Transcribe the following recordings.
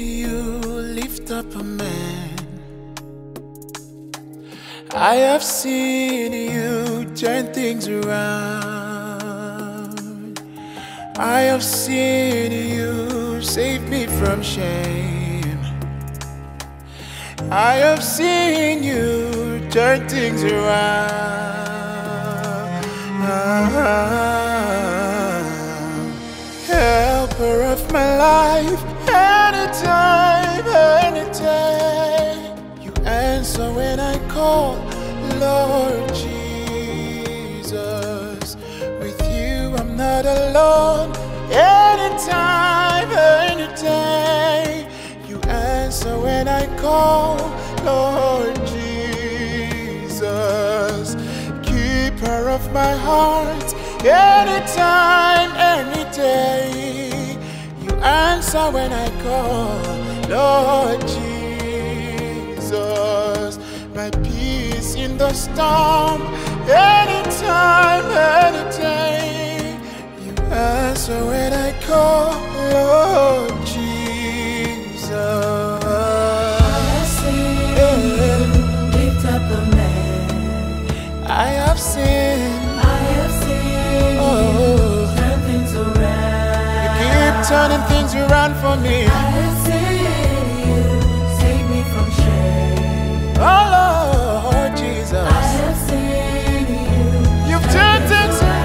you lift up a man. I have seen you turn things around. I have seen you save me from shame. I have seen you turn things around. Helper of my life, anytime, any day. You answer when I call, Lord Jesus. With you I'm not alone. Anytime, any day. You answer when I call, Lord Jesus. Keeper of my heart, anytime, any day. You answer when I call, Lord Jesus. My peace in the storm, anytime, any day. You answer when I call, Lord Jesus. I have seen you lift up a man. I have seen you turn things around. You keep turning things around for me. I have seen you save me from shame. Oh Lord Jesus, I have seen you. you've turned things around.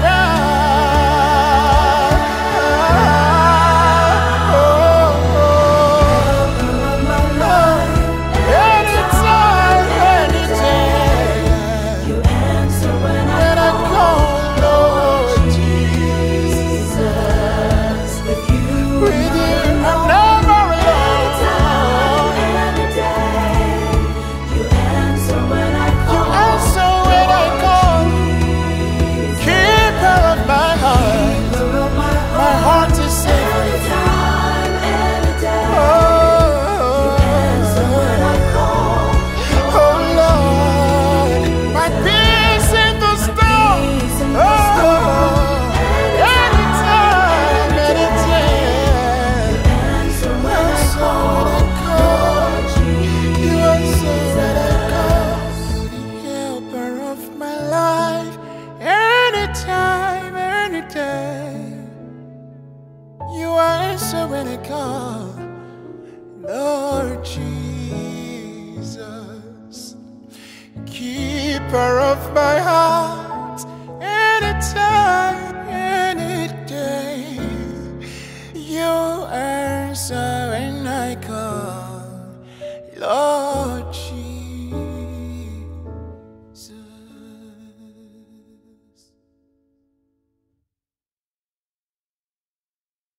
Anytime, any day. You answer when I call, Lord Jesus. With you, with you, I'm never alone. any day. You answer when I You call. answer when I call. Keeper of my heart, my heart is safe with you. Anytime, any day. Oh, Answer when I call. oh Lord, my peace in the storm. Peace in the Oh, storm. anytime, any day. Answer when I call. You answer when I call. The helper of my life, anytime, any day. You answer when I call, Lord Jesus. Keeper of my heart, anytime, any day. You answer